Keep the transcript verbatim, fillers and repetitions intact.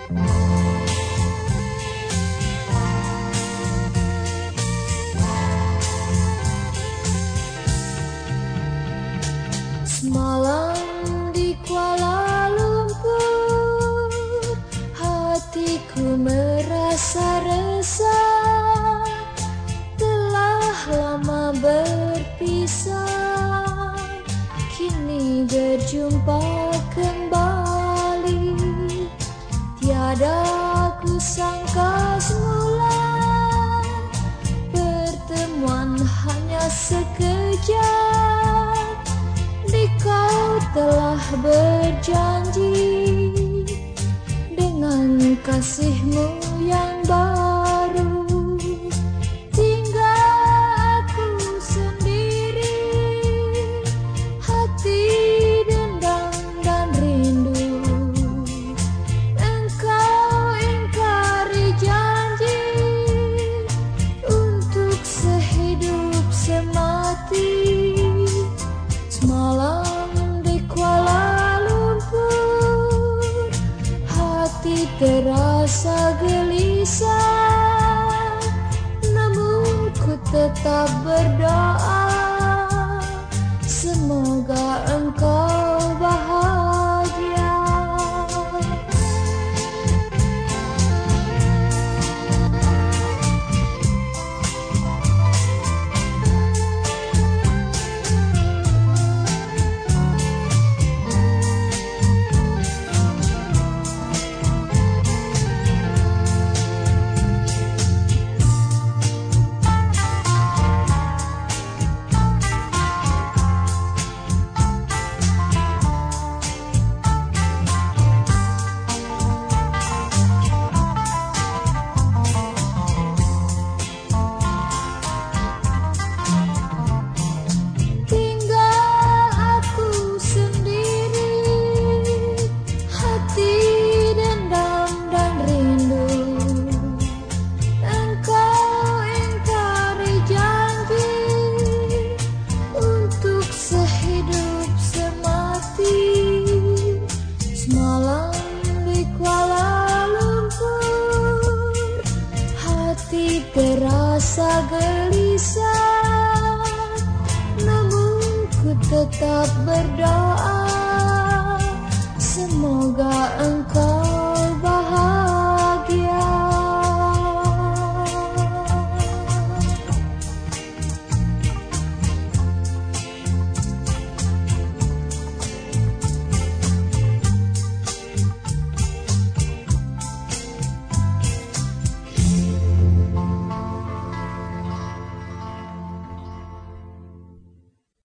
Semalam di Kuala Lumpur, hatiku merasa resah. Telah lama berpisah, kini berjumpa kembali. Tiada ku sangka semula, pertemuan hanya sekejap. Kau telah berjanji dengan kasihmu yang baru. Tinggal aku sendiri, hati dendam dan rindu. Engkau ingkari janji untuk sehidup semati. Semalam terasa gelisah, namun ku tetap berdoa, semoga engkau bahagia. Terasa gelisah, namun ku tetap berdoa, semoga engkau